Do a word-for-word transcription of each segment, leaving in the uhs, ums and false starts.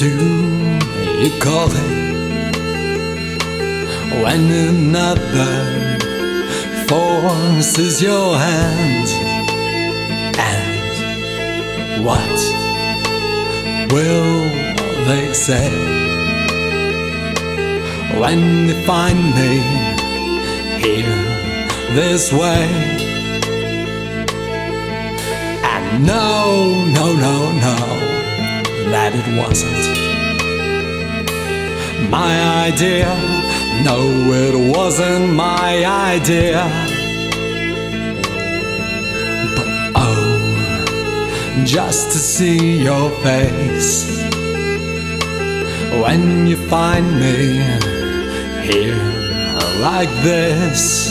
do you call it when another forces your hand? And what will they say when they find me here this way? And no, no, no, no, that it wasn't my idea. No, it wasn't my idea. But oh, just to see your face when you find me here like this.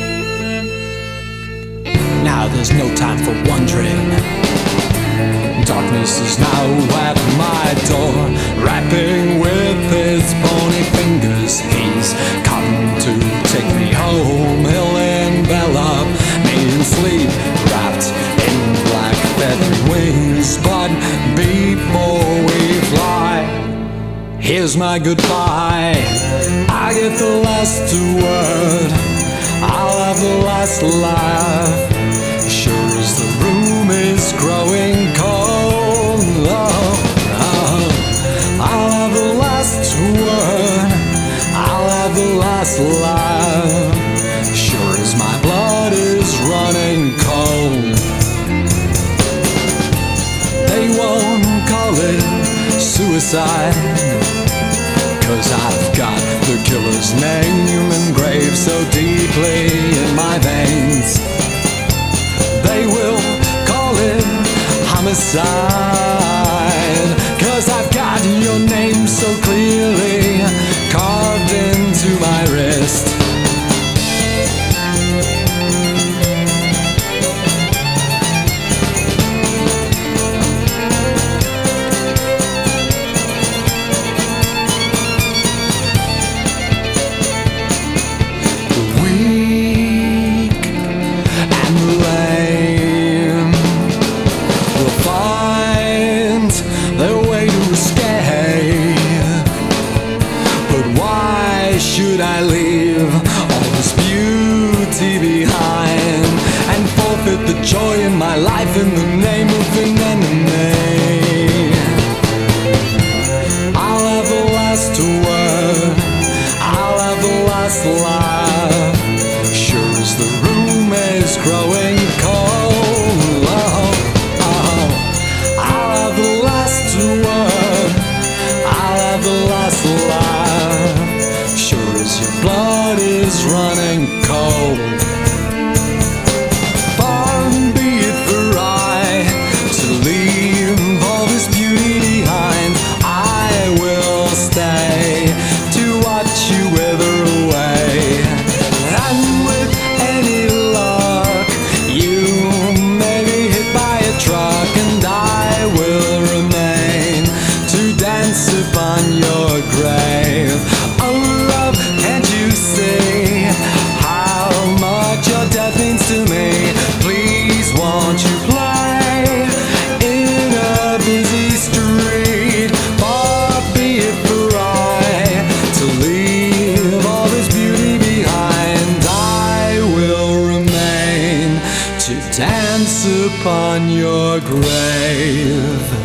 Now there's no time for wondering. Darkness is now at my door, rapping with his bony fingers. He's come to take me home. He'll envelop me in sleep, wrapped in black feathery wings. But before we fly, here's my goodbye. I get the last word, I'll have the last laugh. Sure as the room is growing cold, oh, oh, I'll have the last word, I'll have the last laugh. Sure as my blood is running cold. They won't call it suicide, 'cause I've got the killer's name engraved so deeply in my veins. They will call it homicide, 'cause I've got your name so clearly carved into my wrist. Should I leave all this beauty behind and forfeit the joy in my life in the name of an enemy? I'll have the last word, I'll have the last laugh. Sure as the room is growing cold, oh, oh, I'll have the last word, I'll have the last laugh. Sure as your blood is running cold. Far be it for I to leave all this beauty behind. I will stay to watch you wither away. And with any luck, you may be hit by a truck, and I will remain to dance upon your grave. Can't you see how much your death means to me? Please won't you play in a busy street? Far be it for I to leave all this beauty behind. I will remain to dance upon your grave.